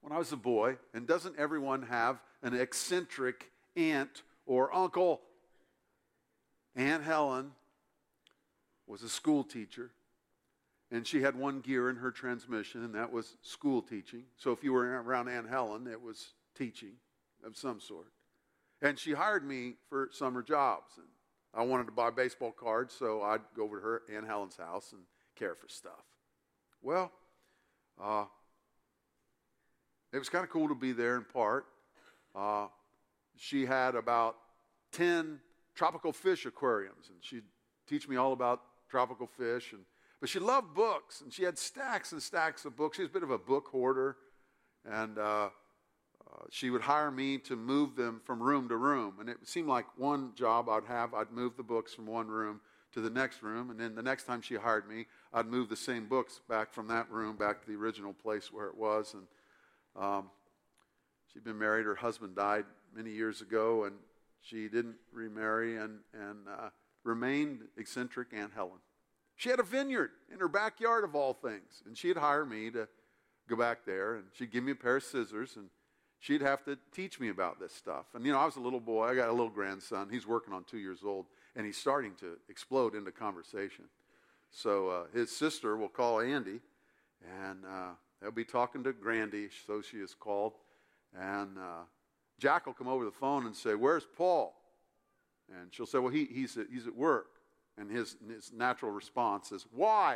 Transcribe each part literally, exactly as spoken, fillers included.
when I was a boy, and doesn't everyone have an eccentric aunt or uncle? Aunt Helen was a school teacher, and she had one gear in her transmission, and that was school teaching. So if you were around Aunt Helen, it was teaching of some sort. And she hired me for summer jobs. And I wanted to buy baseball cards, so I'd go over to her, Aunt Helen's house, and care for stuff. Well, uh, it was kind of cool to be there in part. Uh, she had about ten tropical fish aquariums, and she'd teach me all about tropical fish. And but she loved books, and she had stacks and stacks of books. She was a bit of a book hoarder, and uh, uh, she would hire me to move them from room to room. And it seemed like one job I'd have, I'd move the books from one room to the next room, and then the next time she hired me, I'd move the same books back from that room back to the original place where it was. And um, she'd been married. Her husband died many years ago, and she didn't remarry and, and uh, remained eccentric Aunt Helen. She had a vineyard in her backyard of all things, and she'd hire me to go back there, and she'd give me a pair of scissors, and she'd have to teach me about this stuff. And, you know, I was a little boy. I got a little grandson. He's working on two years old, and he's starting to explode into conversation. So uh, his sister will call Andy, and uh, they'll be talking to Grandy, so she is called, and uh, Jack will come over the phone and say, "Where's Paul?" And she'll say, "Well, he, he's, at, he's at work." And his, his natural response is, "Why?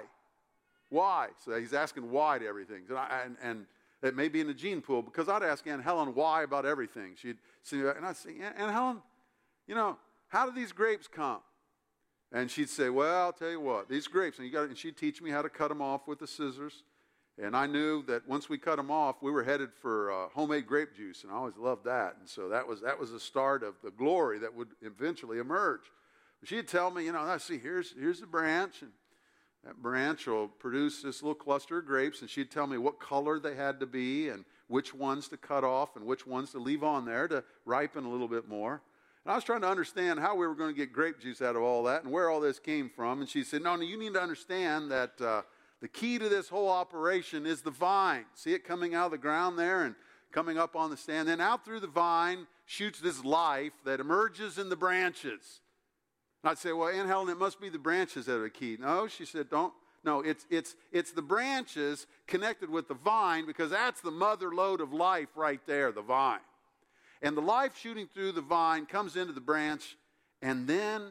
Why?" So he's asking why to everything. And, I, and, and it may be in the gene pool, because I'd ask Aunt Helen why about everything. She'd see, and I'd say, "Aunt Helen, you know, how did these grapes come?" And she'd say, "Well, I'll tell you what, these grapes," and, you got, and she'd teach me how to cut them off with the scissors. And I knew that once we cut them off, we were headed for uh, homemade grape juice, and I always loved that. And so that was that was the start of the glory that would eventually emerge. But she'd tell me, you know, "I see, here's here's the branch, and that branch will produce this little cluster of grapes," and she'd tell me what color they had to be and which ones to cut off and which ones to leave on there to ripen a little bit more. And I was trying to understand how we were going to get grape juice out of all that and where all this came from. And she said, no, no, you need to understand that uh, the key to this whole operation is the vine. See it coming out of the ground there and coming up on the stand. Then out through the vine shoots this life that emerges in the branches. And I'd say, well, Aunt Helen, it must be the branches that are the key. No, she said, don't. No, it's, it's, it's the branches connected with the vine, because that's the mother lode of life right there, the vine. And the life shooting through the vine comes into the branch, and then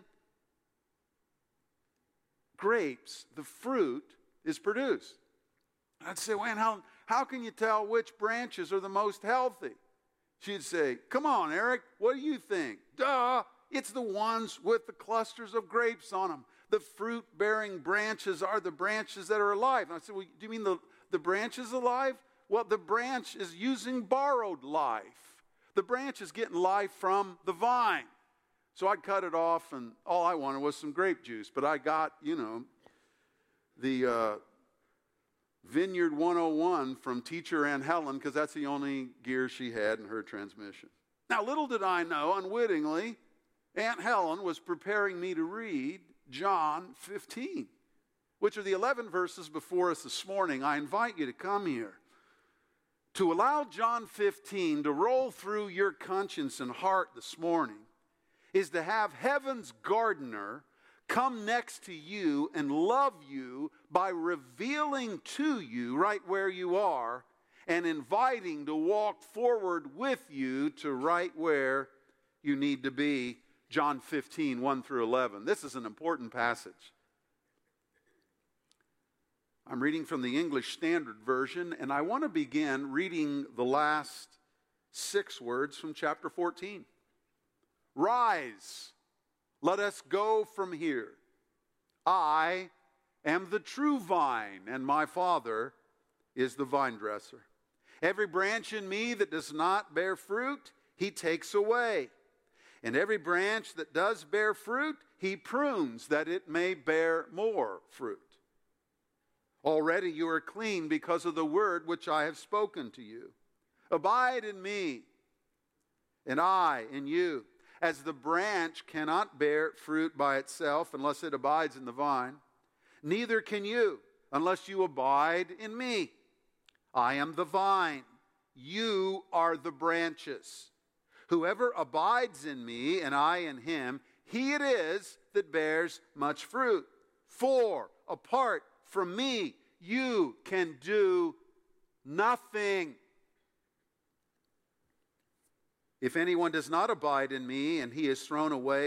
grapes, the fruit, is produced. I'd say, well, Aunt Helen, how can you tell which branches are the most healthy? She'd say, come on, Eric, what do you think? Duh, it's the ones with the clusters of grapes on them. The fruit-bearing branches are the branches that are alive. And I said, well, do you mean the, the branch is alive? Well, the branch is using borrowed life. The branch is getting life from the vine. So I'd cut it off, and all I wanted was some grape juice. But I got, you know, the uh, Vineyard one oh one from teacher Aunt Helen, because that's the only gear she had in her transmission. Now, little did I know, unwittingly, Aunt Helen was preparing me to read John fifteen, which are the eleven verses before us this morning. I invite you to come here. To allow John fifteen to roll through your conscience and heart this morning is to have heaven's gardener come next to you and love you by revealing to you right where you are and inviting to walk forward with you to right where you need to be. John fifteen, one through eleven. This is an important passage. I'm reading from the English Standard Version, and I want to begin reading the last six words from chapter fourteen. Rise, let us go from here. I am the true vine, and my Father is the vine dresser. Every branch in me that does not bear fruit, he takes away. And every branch that does bear fruit, he prunes that it may bear more fruit. Already you are clean because of the word which I have spoken to you. Abide in me, and I in you. As the branch cannot bear fruit by itself unless it abides in the vine, neither can you unless you abide in me. I am the vine, You are the branches. Whoever abides in me and I in him, he it is that bears much fruit. For apart from me, you can do nothing. If anyone does not abide in me and he is thrown away,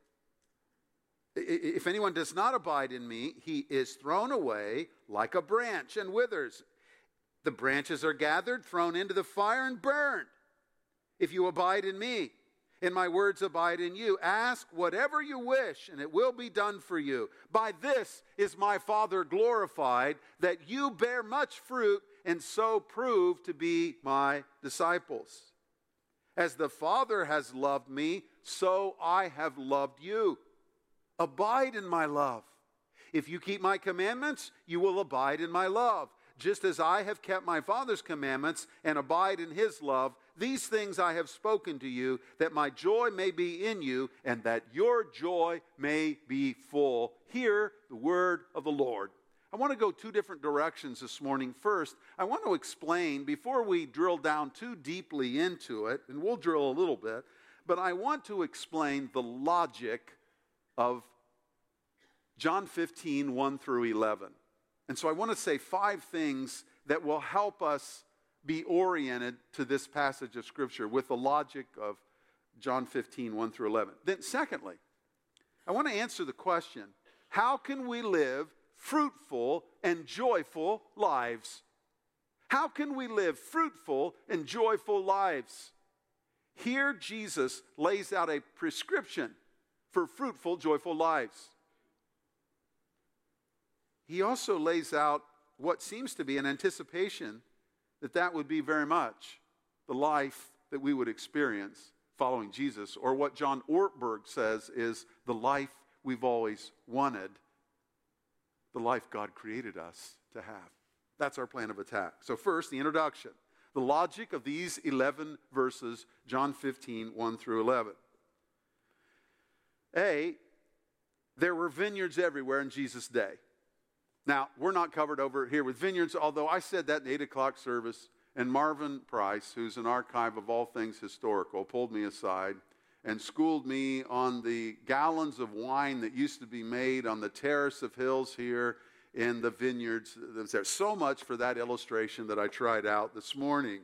if anyone does not abide in me, he is thrown away like a branch and withers. The branches are gathered, thrown into the fire, and burned. If you abide in me, and my words abide in you, ask whatever you wish, and it will be done for you. By this is my Father glorified, that you bear much fruit, and so prove to be my disciples. As the Father has loved me, so I have loved you. Abide in my love. If you keep my commandments, you will abide in my love. Just as I have kept my Father's commandments and abide in his love, these things I have spoken to you, that my joy may be in you, and that your joy may be full. Hear the word of the Lord. I want to go two different directions this morning. First, I want to explain, before we drill down too deeply into it, and we'll drill a little bit, but I want to explain the logic of John fifteen, one through eleven. And so I want to say five things that will help us be oriented to this passage of Scripture with the logic of John fifteen, one through eleven. Then secondly, I want to answer the question, how can we live fruitful and joyful lives? How can we live fruitful and joyful lives? Here Jesus lays out a prescription for fruitful, joyful lives. He also lays out what seems to be an anticipation that that would be very much the life that we would experience following Jesus, or what John Ortberg says is the life we've always wanted, the life God created us to have. That's our plan of attack. So first, the introduction. The logic of these eleven verses, John fifteen, one through eleven. A, there were vineyards everywhere in Jesus' day. Now, we're not covered over here with vineyards, although I said that in the eight o'clock service, and Marvin Price, who's an archive of all things historical, pulled me aside and schooled me on the gallons of wine that used to be made on the terrace of hills here in the vineyards. There's so much for that illustration that I tried out this morning.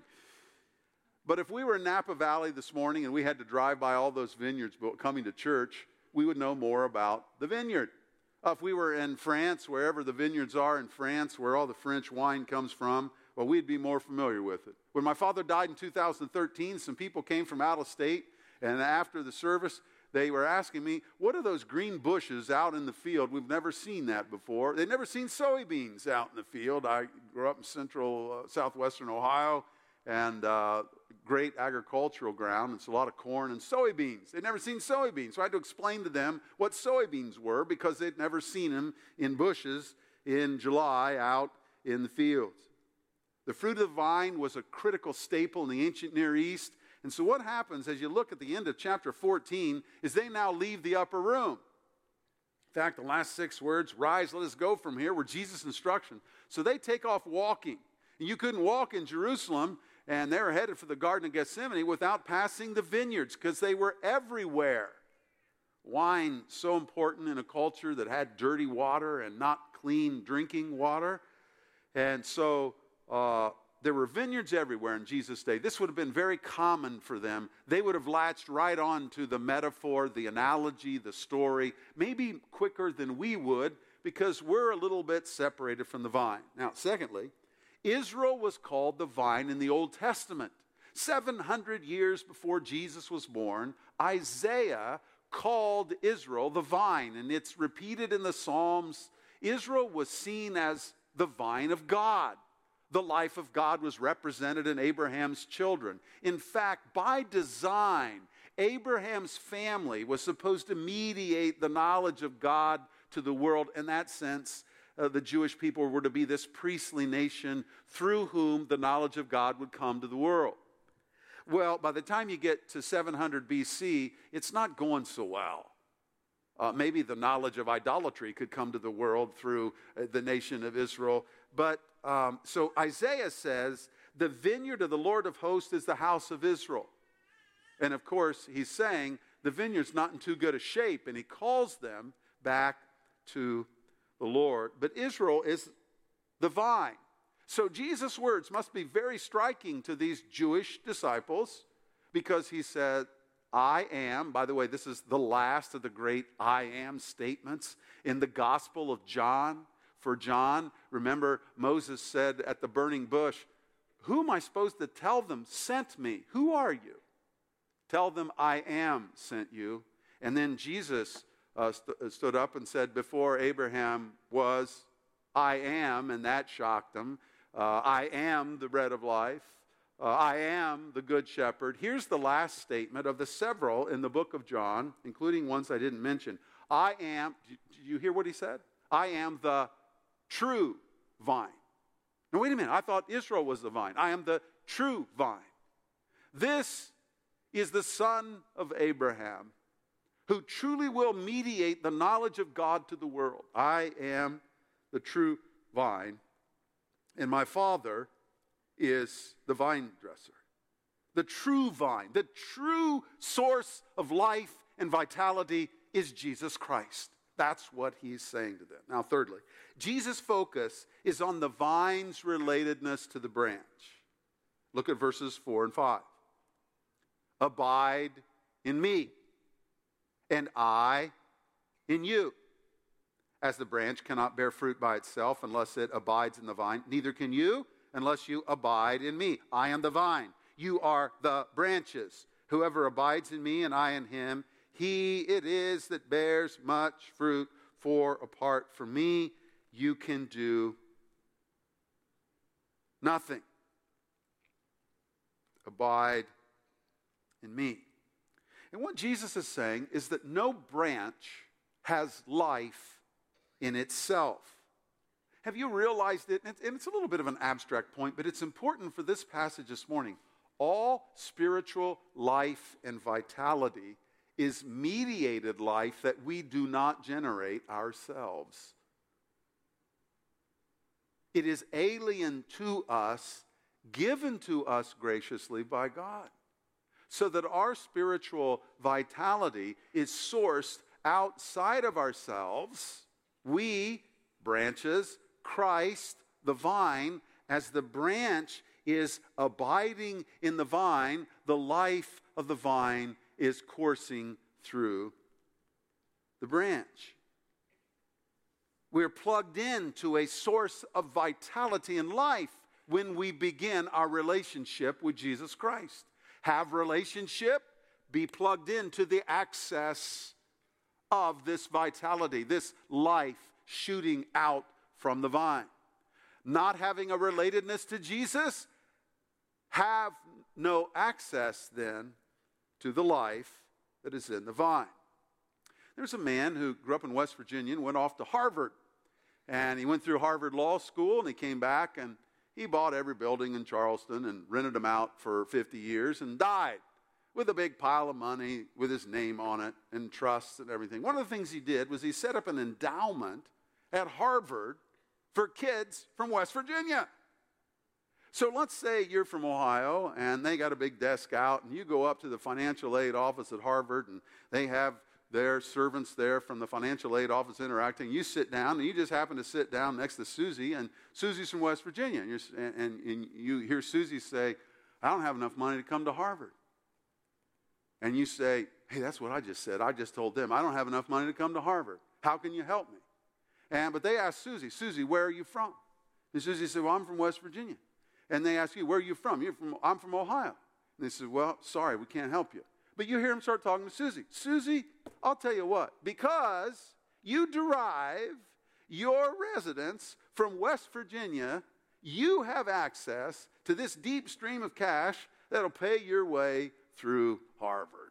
But if we were in Napa Valley this morning and we had to drive by all those vineyards coming to church, we would know more about the vineyard. Uh, if we were in France, wherever the vineyards are in France, where all the French wine comes from, well, we'd be more familiar with it. When my father died in two thousand thirteen, some people came from out of state, and after the service, they were asking me, what are those green bushes out in the field? We've never seen that before. They'd never seen soybeans out in the field. I grew up in central, uh, southwestern Ohio, and uh, great agricultural ground. It's a lot of corn and soybeans. They'd never seen soybeans. So I had to explain to them what soybeans were because they'd never seen them in bushes in July out in the fields. The fruit of the vine was a critical staple in the ancient Near East. And so what happens as you look at the end of chapter fourteen is they now leave the upper room. In fact, the last six words, rise, let us go from here, were Jesus' instruction. So they take off walking. And you couldn't walk in Jerusalem, and they were headed for the Garden of Gethsemane without passing the vineyards because they were everywhere. Wine, so important in a culture that had dirty water and not clean drinking water. And so uh, there were vineyards everywhere in Jesus' day. This would have been very common for them. They would have latched right on to the metaphor, the analogy, the story, maybe quicker than we would because we're a little bit separated from the vine. Now, secondly, Israel was called the vine in the Old Testament. seven hundred years before Jesus was born, Isaiah called Israel the vine, and it's repeated in the Psalms. Israel was seen as the vine of God. The life of God was represented in Abraham's children. In fact, by design, Abraham's family was supposed to mediate the knowledge of God to the world. In that sense, Uh, the Jewish people were to be this priestly nation through whom the knowledge of God would come to the world. Well, by the time you get to seven hundred B C, it's not going so well. Uh, maybe the knowledge of idolatry could come to the world through uh, the nation of Israel. But um, so Isaiah says the vineyard of the Lord of hosts is the house of Israel. And of course, he's saying the vineyard's not in too good a shape, and he calls them back to the Lord. But Israel is the vine. So Jesus' words must be very striking to these Jewish disciples, because he said, I am. By the way, this is the last of the great I am statements in the Gospel of John. For John, remember, Moses said at the burning bush, who am I supposed to tell them sent me? Who are you? Tell them I am sent you. And then Jesus uh, st- stood up and said, before Abraham was, I am, and that shocked them. Uh, I am the bread of life. Uh, I am the good shepherd. Here's the last statement of the several in the book of John, including ones I didn't mention. I am, did you hear what he said? I am the true vine. Now wait a minute, I thought Israel was the vine. I am the true vine. This is the son of Abraham, who truly will mediate the knowledge of God to the world. I am the true vine, and my Father is the vine dresser. The true vine, the true source of life and vitality is Jesus Christ. That's what he's saying to them. Now, thirdly, Jesus' focus is on the vine's relatedness to the branch. Look at verses four and five. Abide in me, and I in you. As the branch cannot bear fruit by itself unless it abides in the vine, neither can you unless you abide in me. I am the vine. You are the branches. Whoever abides in me and I in him, he it is that bears much fruit, for apart from me, you can do nothing. Abide in me. And what Jesus is saying is that no branch has life in itself. Have you realized it? And it's a little bit of an abstract point, but it's important for this passage this morning. All spiritual life and vitality is mediated life that we do not generate ourselves. It is alien to us, given to us graciously by God, so that our spiritual vitality is sourced outside of ourselves. We, branches, Christ, the vine, as the branch is abiding in the vine, the life of the vine is coursing through the branch. We're plugged into a source of vitality and life when we begin our relationship with Jesus Christ. Have relationship, be plugged into the access of this vitality, this life shooting out from the vine. Not having a relatedness to Jesus, have no access then to the life that is in the vine. There's a man who grew up in West Virginia and went off to Harvard. And he went through Harvard Law School, and he came back and he bought every building in Charleston and rented them out for fifty years and died with a big pile of money with his name on it and trusts and everything. One of the things he did was he set up an endowment at Harvard for kids from West Virginia. So let's say you're from Ohio and they got a big desk out, and you go up to the financial aid office at Harvard, and they have their servants there from the financial aid office interacting. You sit down, and you just happen to sit down next to Susie, and Susie's from West Virginia. And, you're, and, and you hear Susie say, I don't have enough money to come to Harvard. And you say, hey, that's what I just said. I just told them I don't have enough money to come to Harvard. How can you help me? And But they asked Susie, Susie, where are you from? And Susie said, well, I'm from West Virginia. And they ask you, where are you from? You're from, I'm from Ohio. And they said, well, sorry, we can't help you. But you hear him start talking to Susie. Susie, I'll tell you what, because you derive your residence from West Virginia, you have access to this deep stream of cash that'll pay your way through Harvard.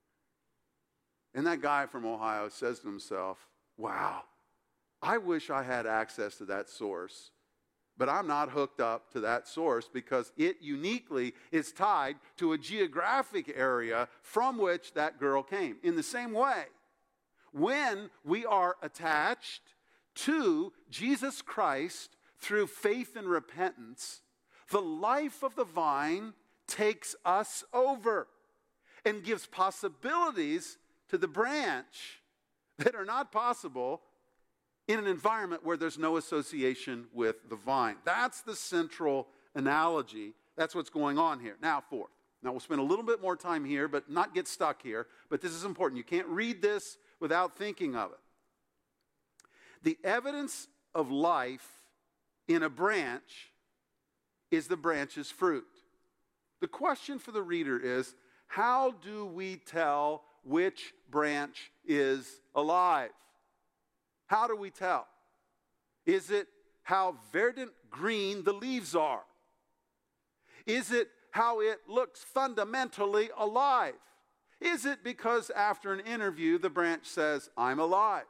And that guy from Ohio says to himself, wow, I wish I had access to that source. But I'm not hooked up to that source because it uniquely is tied to a geographic area from which that girl came. In the same way, when we are attached to Jesus Christ through faith and repentance, The life of the vine takes us over and gives possibilities to the branch that are not possible in an environment where there's no association with the vine. That's the central analogy. That's what's going on here. Now, fourth. Now, we'll spend a little bit more time here, but not get stuck here. But this is important. You can't read this without thinking of it. The evidence of life in a branch is the branch's fruit. The question for the reader is, how do we tell which branch is alive? How do we tell? Is it how verdant green the leaves are? Is it how it looks fundamentally alive? Is it because after an interview the branch says, I'm alive?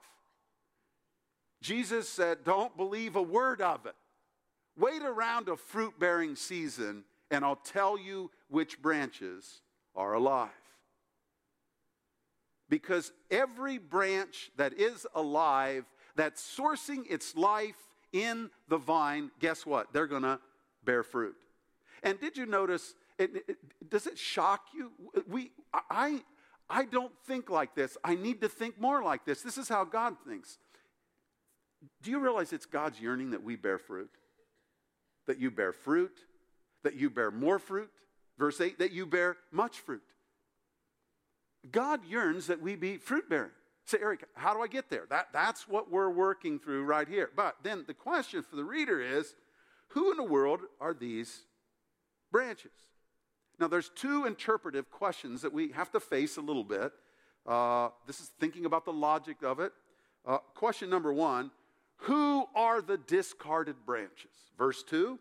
Jesus said, don't believe a word of it. Wait around a fruit-bearing season and I'll tell you which branches are alive. Because every branch that is alive, that's sourcing its life in the vine, guess what? They're going to bear fruit. And did you notice, it, it, does it shock you? We, I, I don't think like this. I need to think more like this. This is how God thinks. Do you realize it's God's yearning that we bear fruit? That you bear fruit, that you bear more fruit. Verse eight, that you bear much fruit. God yearns that we be fruit-bearing. Say, Eric, how do I get there? That, that's what we're working through right here. But then the question for the reader is, who in the world are these branches? Now, there's two interpretive questions that we have to face a little bit. Uh, this is thinking about the logic of it. Uh, question number one, who are the discarded branches? Verse two,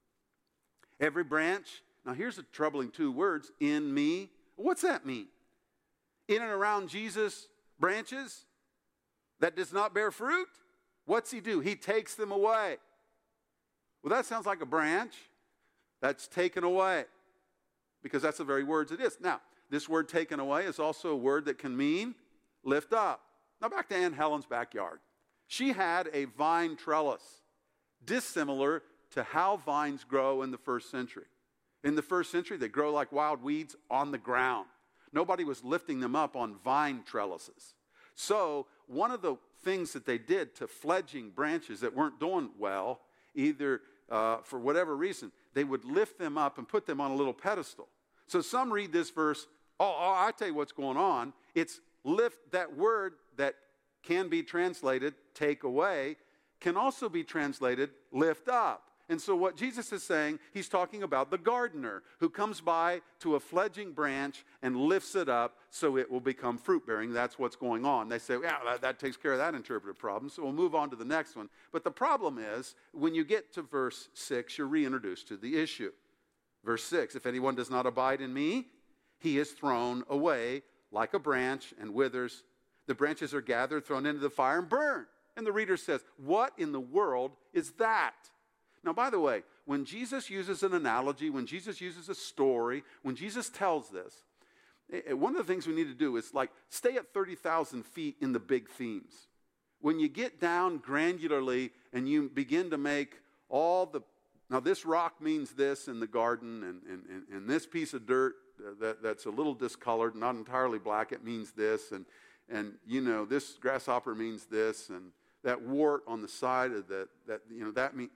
every branch. Now, here's the troubling two words, in me. What's that mean? In and around Jesus, branches that does not bear fruit? What's he do? He takes them away. Well, that sounds like a branch that's taken away, because that's the very words it is. Now, this word taken away is also a word that can mean lift up. Now, back to Aunt Helen's backyard. She had a vine trellis, dissimilar to how vines grow in the first century. In the first century, they grow like wild weeds on the ground. Nobody was lifting them up on vine trellises. So one of the things that they did to fledging branches that weren't doing well, either uh, for whatever reason, they would lift them up and put them on a little pedestal. So some read this verse, oh, oh I tell you what's going on. It's lift, that word that can be translated take away, can also be translated lift up. And so what Jesus is saying, he's talking about the gardener who comes by to a fledging branch and lifts it up so it will become fruit-bearing. That's what's going on. They say, yeah, that, that takes care of that interpretive problem, so we'll move on to the next one. But the problem is, when you get to verse six, you're reintroduced to the issue. Verse six, if anyone does not abide in me, he is thrown away like a branch and withers. The branches are gathered, thrown into the fire, and burned. And the reader says, what in the world is that? Now, by the way, when Jesus uses an analogy, when Jesus uses a story, when Jesus tells this, one of the things we need to do is like stay at thirty thousand feet in the big themes. When you get down granularly and you begin to make all the, now this rock means this in the garden, and, and, and, and this piece of dirt that, that's a little discolored, not entirely black, it means this, and, and you know, this grasshopper means this, and that wart on the side of that, that you know, that means...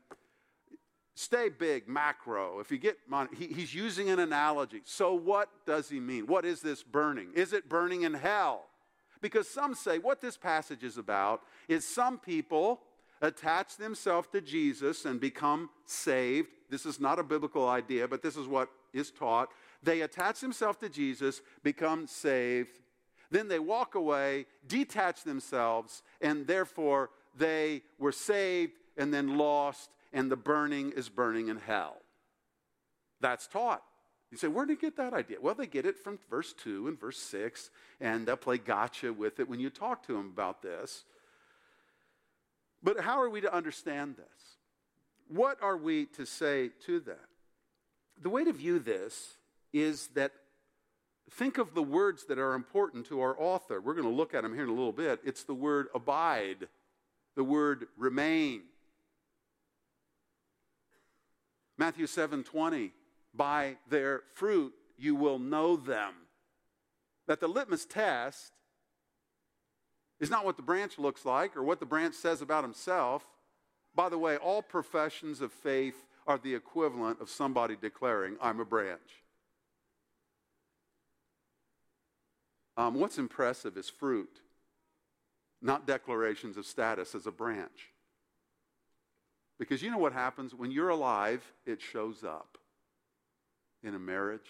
Stay big, macro. If you get, he, he's using an analogy. So what does he mean? What is this burning? Is it burning in hell? Because some say what this passage is about is some people attach themselves to Jesus and become saved. This is not a biblical idea, but this is what is taught. They attach themselves to Jesus, become saved. Then they walk away, detach themselves, and therefore they were saved and then lost, and the burning is burning in hell. That's taught. You say, where did they get that idea? Well, they get it from verse two and verse six, and they'll play gotcha with it when you talk to them about this. But how are we to understand this? What are we to say to that? The way to view this is that think of the words that are important to our author. We're going to look at them here in a little bit. It's the word abide, the word remain. Matthew seven twenty, by their fruit you will know them. That the litmus test is not what the branch looks like or what the branch says about himself. By the way, all professions of faith are the equivalent of somebody declaring, I'm a branch. Um, what's impressive is fruit, not declarations of status as a branch. Because you know what happens? When you're alive, it shows up in a marriage,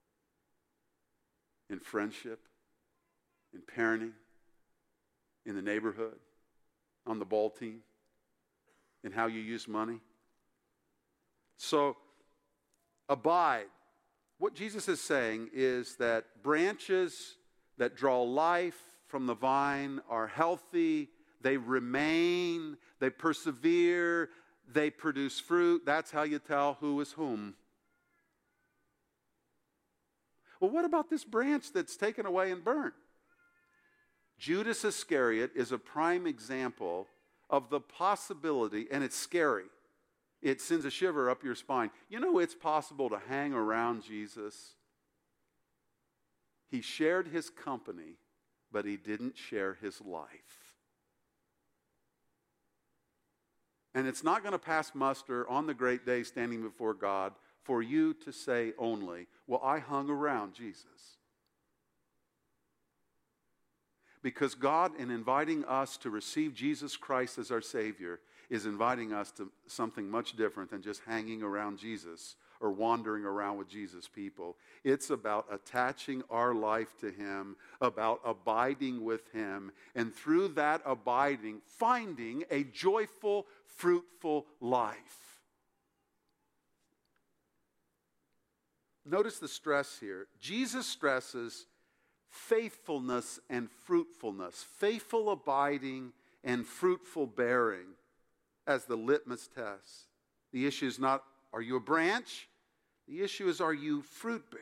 in friendship, in parenting, in the neighborhood, on the ball team, in how you use money. So, abide. What Jesus is saying is that branches that draw life from the vine are healthy, they remain, they persevere, they produce fruit. That's how you tell who is whom. Well, what about this branch that's taken away and burnt? Judas Iscariot is a prime example of the possibility, and it's scary. It sends a shiver up your spine. You know, it's possible to hang around Jesus. He shared his company, but he didn't share his life. And it's not going to pass muster on the great day standing before God for you to say only, well, I hung around Jesus. Because God, in inviting us to receive Jesus Christ as our Savior, is inviting us to something much different than just hanging around Jesus or wandering around with Jesus people. It's about attaching our life to Him, about abiding with Him, and through that abiding, finding a joyful, fruitful life. Notice the stress here. Jesus stresses faithfulness and fruitfulness, faithful abiding and fruitful bearing as the litmus test. The issue is not, are you a branch? The issue is, are you fruit-bearing?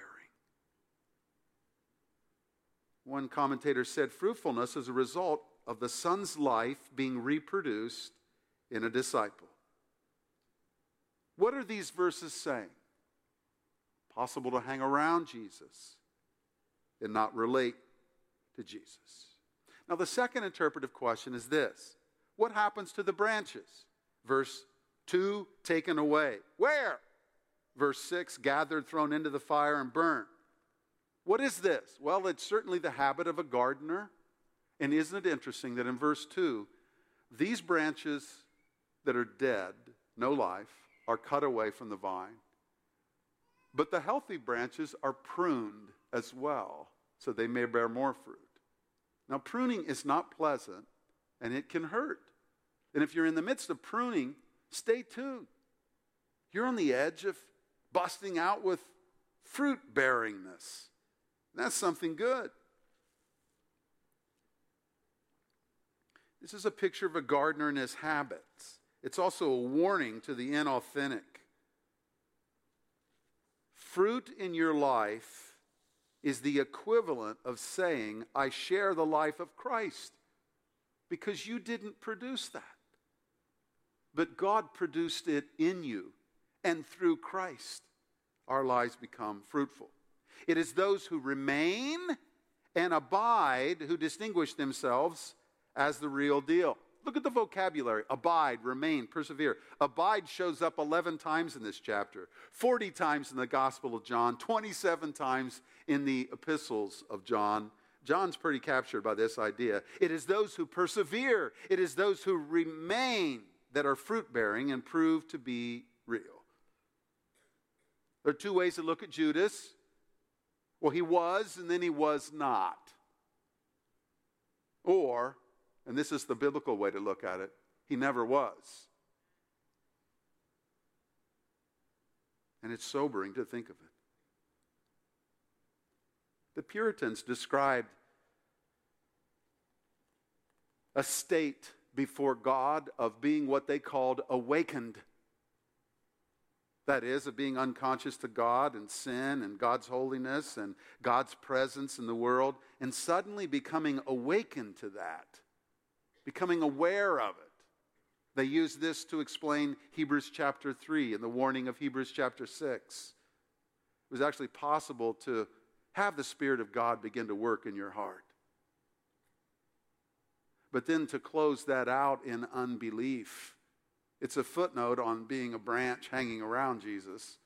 One commentator said, fruitfulness is a result of the Son's life being reproduced in a disciple. What are these verses saying? Possible to hang around Jesus and not relate to Jesus. Now, the second interpretive question is this. What happens to the branches? Verse two, taken away. Where? Verse six, gathered, thrown into the fire, and burned. What is this? Well, it's certainly the habit of a gardener. And isn't it interesting that in verse two, these branches that are dead, no life, are cut away from the vine. But the healthy branches are pruned as well, so they may bear more fruit. Now, pruning is not pleasant, and it can hurt. And if you're in the midst of pruning, stay tuned. You're on the edge of busting out with fruit-bearingness. That's something good. This is a picture of a gardener and his habits. It's also a warning to the inauthentic. Fruit in your life is the equivalent of saying, I share the life of Christ, because you didn't produce that. But God produced it in you, and through Christ, our lives become fruitful. It is those who remain and abide who distinguish themselves as the real deal. Look at the vocabulary. Abide, remain, persevere. Abide shows up eleven times in this chapter, forty times in the Gospel of John, twenty-seven times in the epistles of John. John's pretty captured by this idea. It is those who persevere. It is those who remain that are fruit-bearing and prove to be real. There are two ways to look at Judas. Well, he was and then he was not. Or, and this is the biblical way to look at it, he never was. And it's sobering to think of it. The Puritans described a state before God of being what they called awakened. That is, of being unconscious to God and sin and God's holiness and God's presence in the world, and suddenly becoming awakened to that, becoming aware of it. They use this to explain Hebrews chapter three and the warning of Hebrews chapter six. It was actually possible to have the Spirit of God begin to work in your heart. But then to close that out in unbelief. It's a footnote on being a branch hanging around Jesus,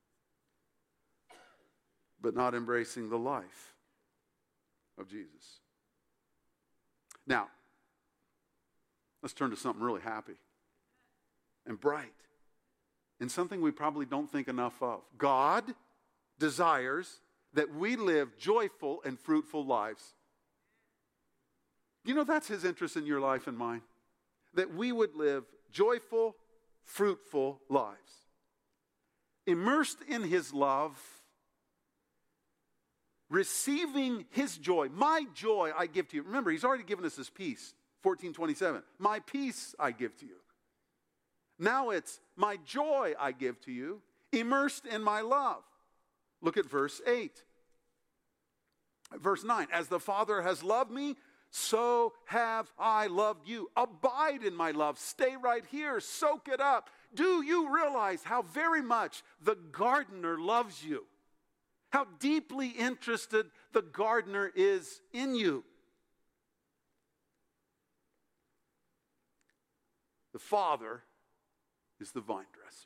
but not embracing the life of Jesus. Now, let's turn to something really happy and bright and something we probably don't think enough of. God desires that we live joyful and fruitful lives. You know that's His interest in your life and mine? That we would live joyful, fruitful lives. Immersed in His love, receiving His joy. My joy I give to you. Remember, He's already given us His peace. fourteen twenty-seven. My peace I give to you. Now it's my joy I give to you, immersed in my love. Look at verse eight. Verse nine. As the Father has loved me, so have I loved you. Abide in my love. Stay right here. Soak it up. Do you realize how very much the gardener loves you? How deeply interested the gardener is in you? The Father is the vine dresser.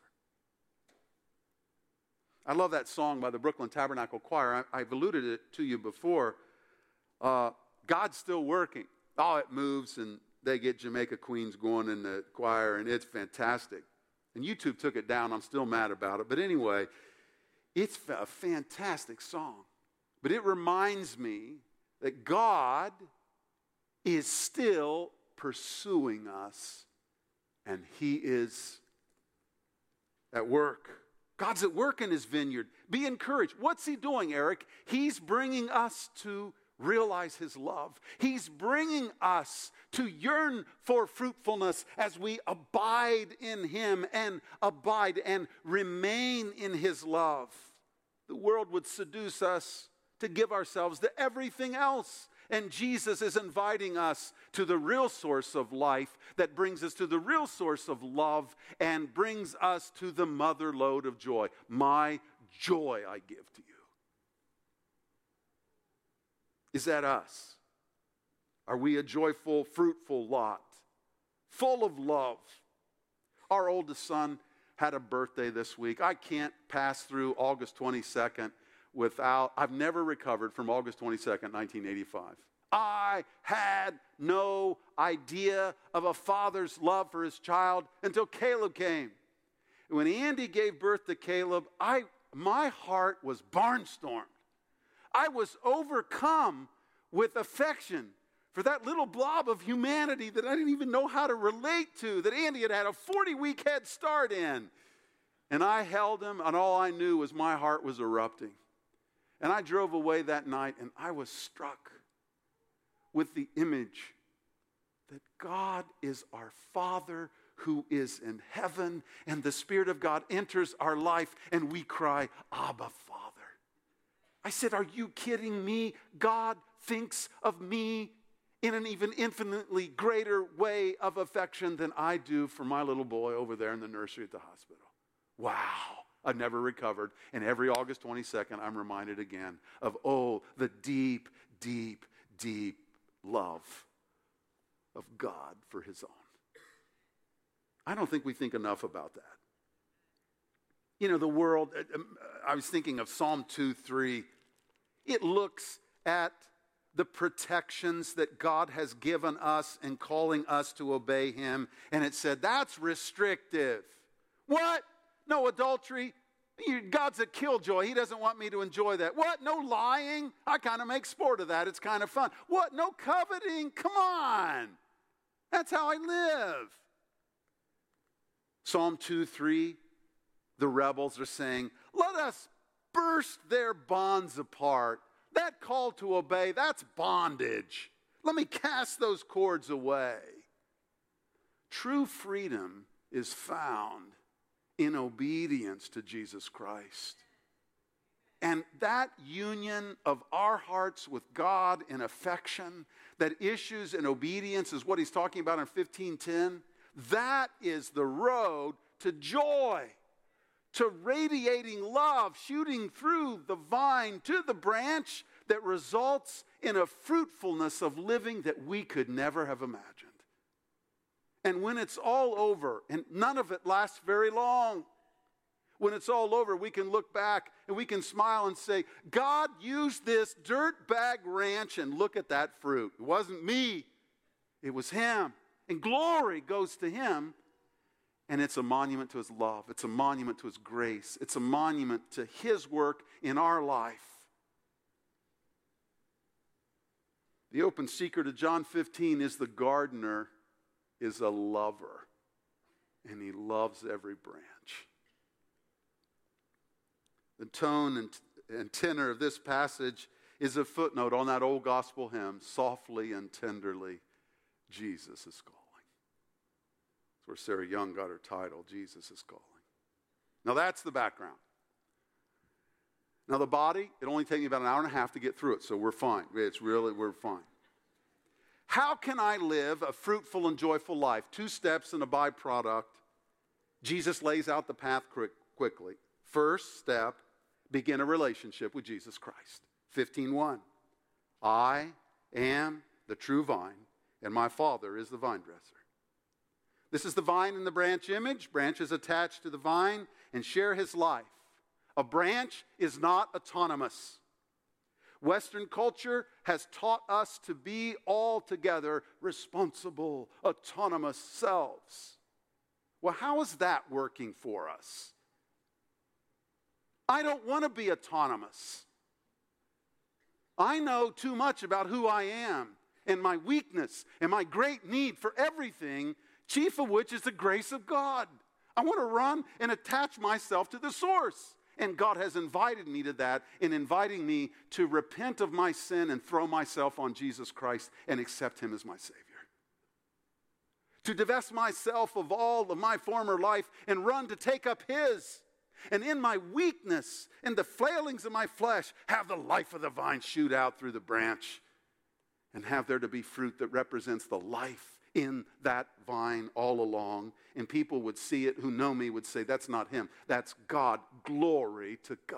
I love that song by the Brooklyn Tabernacle Choir. I, I've alluded it to you before. Uh, God's still working. Oh, it moves, and they get Jamaica Queens going in the choir, and it's fantastic. And YouTube took it down. I'm still mad about it. But anyway, it's a fantastic song. But it reminds me that God is still pursuing us, and He is at work. God's at work in His vineyard. Be encouraged. What's He doing, Eric? He's bringing us to realize His love. He's bringing us to yearn for fruitfulness as we abide in Him and abide and remain in His love. The world would seduce us to give ourselves to everything else. And Jesus is inviting us to the real source of life that brings us to the real source of love and brings us to the mother lode of joy. My joy I give to you. Is that us? Are we a joyful, fruitful lot? Full of love? Our oldest son had a birthday this week. I can't pass through August twenty-second without, I've never recovered from August twenty-second, nineteen eighty-five. I had no idea of a father's love for his child until Caleb came. When Andy gave birth to Caleb, I my heart was barnstormed. I was overcome with affection for that little blob of humanity that I didn't even know how to relate to, that Andy had had a forty-week head start in. And I held him, and all I knew was my heart was erupting. And I drove away that night, and I was struck with the image that God is our Father who is in heaven, and the Spirit of God enters our life, and we cry, Abba, Father. I said, are you kidding me? God thinks of me in an even infinitely greater way of affection than I do for my little boy over there in the nursery at the hospital. Wow. I've never recovered. And every August twenty-second, I'm reminded again of, oh, the deep, deep, deep love of God for His own. I don't think we think enough about that. You know, the world, I was thinking of Psalm two three. It looks at the protections that God has given us in calling us to obey Him. And it said, that's restrictive. What? No adultery? God's a killjoy. He doesn't want me to enjoy that. What? No lying? I kind of make sport of that. It's kind of fun. What? No coveting? Come on. That's how I live. Psalm two three, the rebels are saying, let us burst their bonds apart. That call to obey, that's bondage. Let me cast those cords away. True freedom is found in obedience to Jesus Christ. And that union of our hearts with God in affection, that issues in obedience is what he's talking about in fifteen ten. That is the road to joy, to radiating love, shooting through the vine to the branch that results in a fruitfulness of living that we could never have imagined. And when it's all over, and none of it lasts very long, when it's all over, we can look back and we can smile and say, God used this dirtbag ranch and look at that fruit. It wasn't me, it was him. And glory goes to him. And it's a monument to his love. It's a monument to his grace. It's a monument to his work in our life. The open secret of John fifteen is the gardener is a lover. And he loves every branch. The tone and, and tenor of this passage is a footnote on that old gospel hymn, softly and tenderly, Jesus is calling. That's where Sarah Young got her title, Jesus is Calling. Now that's the background. Now the body, it only takes me about an hour and a half to get through it, so we're fine. It's really, we're fine. How can I live a fruitful and joyful life? Two steps and a byproduct. Jesus lays out the path quick, quickly. First step, begin a relationship with Jesus Christ. fifteen one. I am the true vine, and my Father is the vine dresser. This is the vine and the branch image. Branches attached to the vine and share his life. A branch is not autonomous. Western culture has taught us to be altogether responsible, autonomous selves. Well, how is that working for us? I don't want to be autonomous. I know too much about who I am and my weakness and my great need for everything, chief of which is the grace of God. I want to run and attach myself to the source. And God has invited me to that in inviting me to repent of my sin and throw myself on Jesus Christ and accept him as my Savior. To divest myself of all of my former life and run to take up his. And in my weakness, in the flailings of my flesh, have the life of the vine shoot out through the branch. And have there to be fruit that represents the life in that vine all along. And people would see it who know me would say, that's not him. That's God. Glory to God.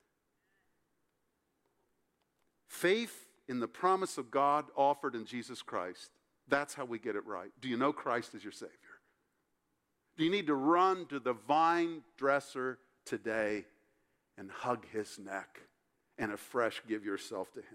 Faith in the promise of God offered in Jesus Christ. That's how we get it right. Do you know Christ as your Savior? Do you need to run to the vine dresser today and hug his neck and afresh give yourself to him?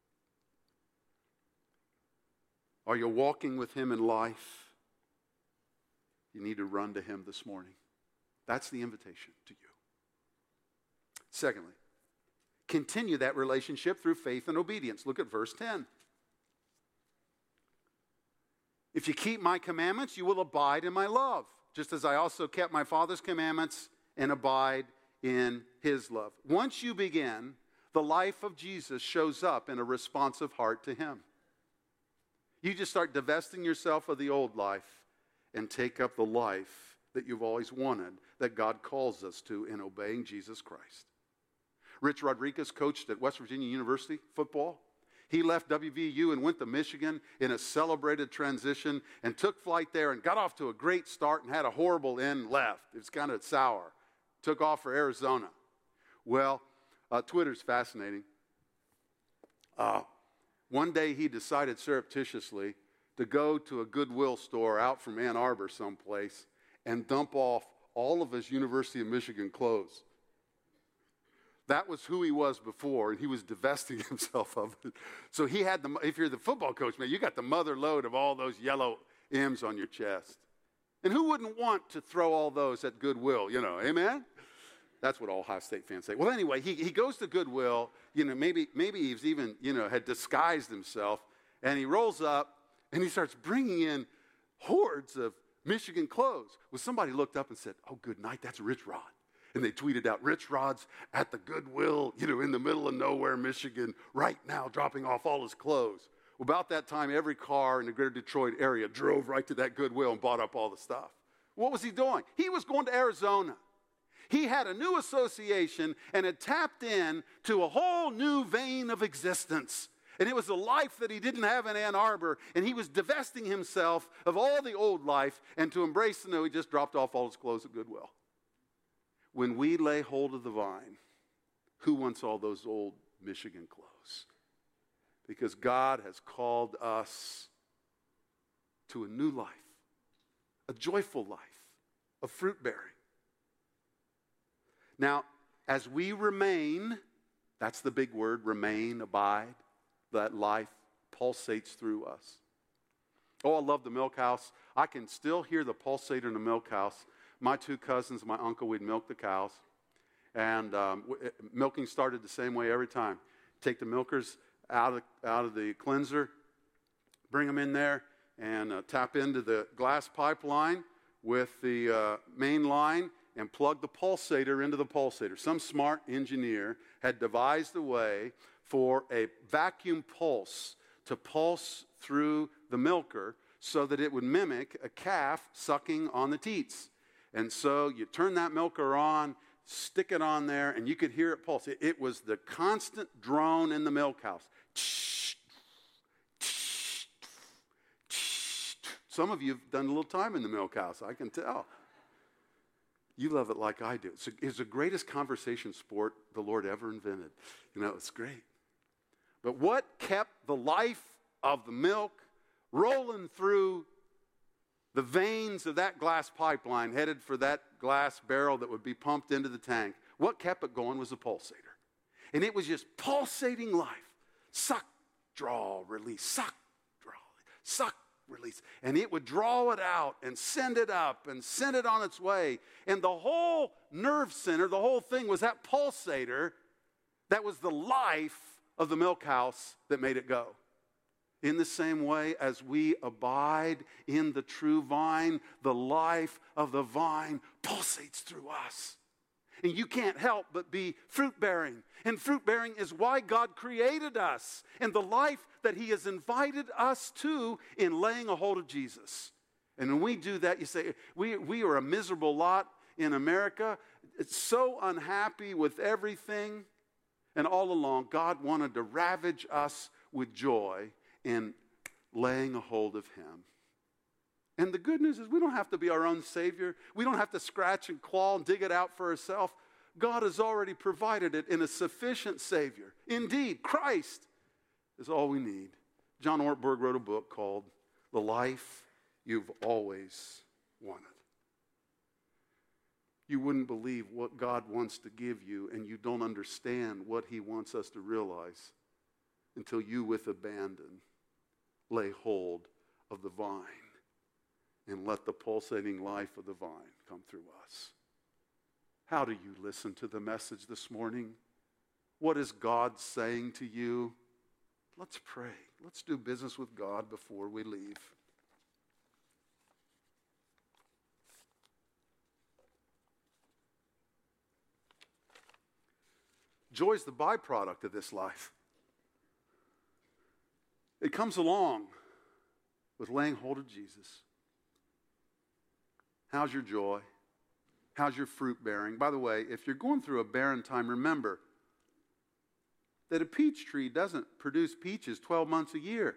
Are you walking with him in life? You need to run to him this morning. That's the invitation to you. Secondly, continue that relationship through faith and obedience. Look at verse ten. If you keep my commandments, you will abide in my love, just as I also kept my Father's commandments and abide in his love. Once you begin, the life of Jesus shows up in a responsive heart to him. You just start divesting yourself of the old life and take up the life that you've always wanted, that God calls us to in obeying Jesus Christ. Rich Rodriguez coached at West Virginia University football. He left W V U and went to Michigan in a celebrated transition and took flight there and got off to a great start and had a horrible end left. It was kind of sour. Took off for Arizona. Well, uh, Twitter's fascinating. Uh, One day he decided surreptitiously to go to a Goodwill store out from Ann Arbor someplace and dump off all of his University of Michigan clothes. That was who he was before, and he was divesting himself of it. So he had the, if you're the football coach, man, you got the mother load of all those yellow M's on your chest. And who wouldn't want to throw all those at Goodwill, you know, amen? That's what all Ohio State fans say. Well, anyway, he, he goes to Goodwill, you know, maybe, maybe he's even, you know, had disguised himself, and he rolls up, and he starts bringing in hordes of Michigan clothes. Well, somebody looked up and said, oh, good night, that's Rich Rod. And they tweeted out, Rich Rod's at the Goodwill, you know, in the middle of nowhere, Michigan, right now, dropping off all his clothes. Well, about that time, every car in the greater Detroit area drove right to that Goodwill and bought up all the stuff. What was he doing? He was going to Arizona. He had a new association and had tapped in to a whole new vein of existence. And it was a life that he didn't have in Ann Arbor, and he was divesting himself of all the old life, and to embrace the new, he just dropped off all his clothes at Goodwill. When we lay hold of the vine, who wants all those old Michigan clothes? Because God has called us to a new life, a joyful life, of fruit bearing. Now, as we remain, that's the big word, remain, abide, that life pulsates through us. Oh, I love the milk house. I can still hear the pulsator in the milk house. My two cousins, my uncle, we'd milk the cows. And um, w- milking started the same way every time. Take the milkers out of, out of the cleanser, bring them in there, and uh, tap into the glass pipeline with the uh, main line and plug the pulsator into the pulsator. Some smart engineer had devised a way for a vacuum pulse to pulse through the milker so that it would mimic a calf sucking on the teats. And so you turn that milker on, stick it on there, and you could hear it pulse. It, it was the constant drone in the milk house. Some of you have done a little time in the milk house, I can tell. You love it like I do. It's, a, it's the greatest conversation sport the Lord ever invented. You know, it's great. But what kept the life of the milk rolling through the veins of that glass pipeline headed for that glass barrel that would be pumped into the tank? What kept it going was a pulsator. And it was just pulsating life. Suck, draw, release, suck, draw, suck, release. And it would draw it out and send it up and send it on its way. And the whole nerve center, the whole thing was that pulsator that was the life of the milk house that made it go. In the same way, as we abide in the true vine, the life of the vine pulsates through us. And you can't help but be fruit-bearing. And fruit-bearing is why God created us and the life that he has invited us to in laying a hold of Jesus. And when we do that, you say, we, we are a miserable lot in America. It's so unhappy with everything. And all along, God wanted to ravage us with joy in laying a hold of him. And the good news is we don't have to be our own Savior. We don't have to scratch and claw and dig it out for ourselves. God has already provided it in a sufficient Savior. Indeed, Christ is all we need. John Ortberg wrote a book called The Life You've Always Wanted. You wouldn't believe what God wants to give you, and you don't understand what he wants us to realize until you, with abandon, lay hold of the vine and let the pulsating life of the vine come through us. How do you listen to the message this morning? What is God saying to you? Let's pray. Let's do business with God before we leave. Joy is the byproduct of this life. It comes along with laying hold of Jesus. How's your joy? How's your fruit bearing? By the way, if you're going through a barren time, remember that a peach tree doesn't produce peaches twelve months a year.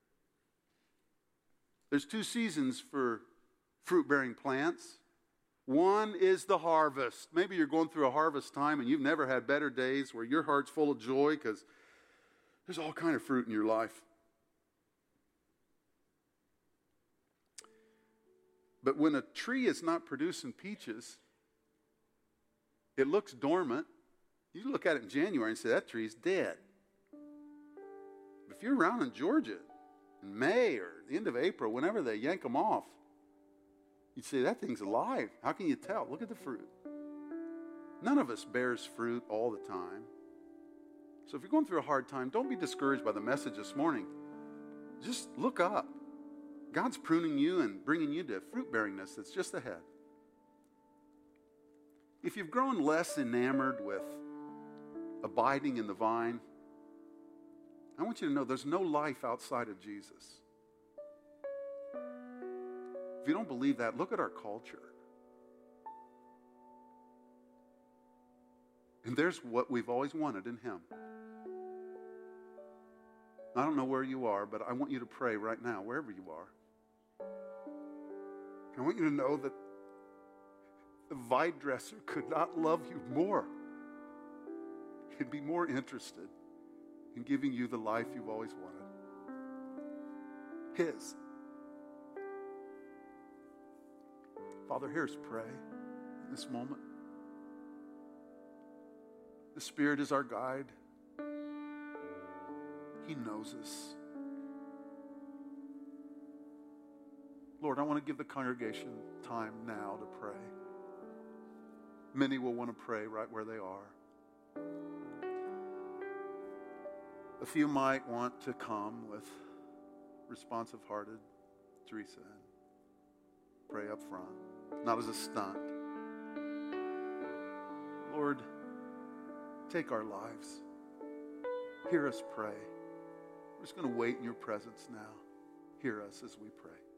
There's two seasons for fruit-bearing plants. One is the harvest. Maybe you're going through a harvest time and you've never had better days where your heart's full of joy because there's all kind of fruit in your life. But when a tree is not producing peaches, it looks dormant. You look at it in January and say, that tree's dead. But if you're around in Georgia in May or the end of April, whenever they yank them off, you'd say, that thing's alive. How can you tell? Look at the fruit. None of us bears fruit all the time. So if you're going through a hard time, don't be discouraged by the message this morning. Just look up. God's pruning you and bringing you to fruit-bearingness that's just ahead. If you've grown less enamored with abiding in the vine, I want you to know there's no life outside of Jesus. If you don't believe that, look at our culture. And there's what we've always wanted in him. I don't know where you are, but I want you to pray right now, wherever you are. I want you to know that the vine dresser could not love you more and be more interested in giving you the life you've always wanted. His. Father, hear us pray in this moment. The Spirit is our guide. He knows us. Lord, I want to give the congregation time now to pray. Many will want to pray right where they are. A few might want to come with responsive-hearted Teresa and pray up front, not as a stunt. Lord, take our lives. Hear us pray. We're just going to wait in your presence now. Hear us as we pray.